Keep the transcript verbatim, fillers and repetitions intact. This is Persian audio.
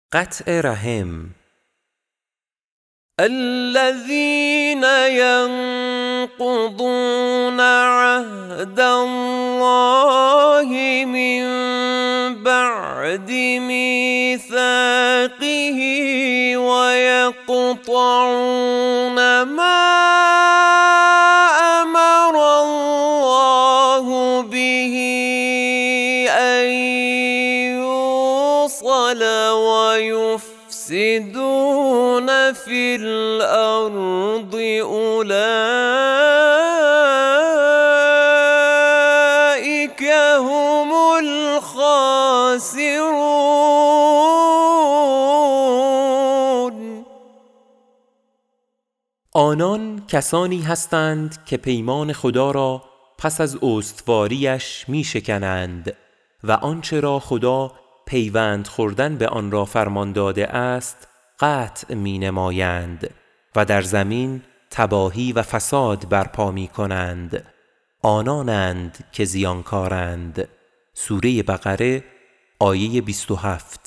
قطع رحم. الذين ينقضون عهد الله من بعد ميثاقه ويقطعون ما أمر الله به أن يوصل ويفسدون في الأرض أولئك هم الخاسرون. آنان کسانی هستند که پیمان خدا را پس از استواریش می شکنند و آنچه را خدا پیوند خوردن به آن را فرمان داده است قطع می نمایند و در زمین تباهی و فساد برپا می کنند. آنانند که زیانکارند. سوره بقره آیه بیست و هفت.